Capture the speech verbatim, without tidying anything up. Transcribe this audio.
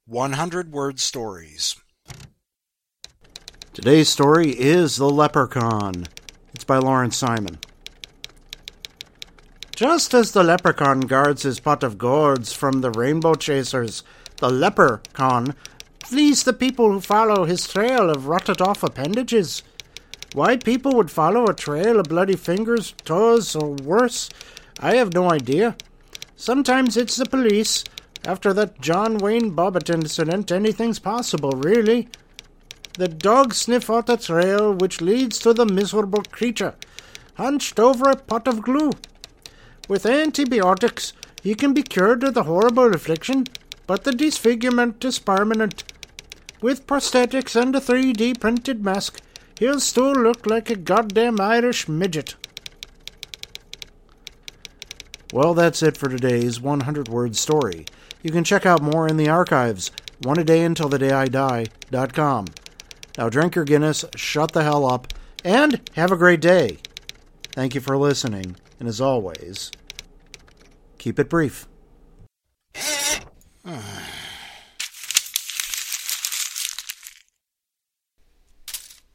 one hundred word stories. Today's story is The Leprechaun. It's by Lawrence Simon. Just as the leprechaun guards his pot of gourds from the rainbow chasers, the leprechaun flees the people who follow his trail of rotted-off appendages. Why people would follow a trail of bloody fingers, toes, or worse, I have no idea. Sometimes it's the police. After that John Wayne Bobbitt incident, anything's possible, really. The dogs sniff out the trail which leads to the miserable creature, hunched over a pot of glue. With antibiotics, he can be cured of the horrible affliction, but the disfigurement is permanent. With prosthetics and a three D printed mask, he'll still look like a goddamn Irish midget. Well, that's it for today's one hundred word story. You can check out more in the archives, one a day until the day I die dot com. Now drink your Guinness, shut the hell up, and have a great day. Thank you for listening, and as always, keep it brief.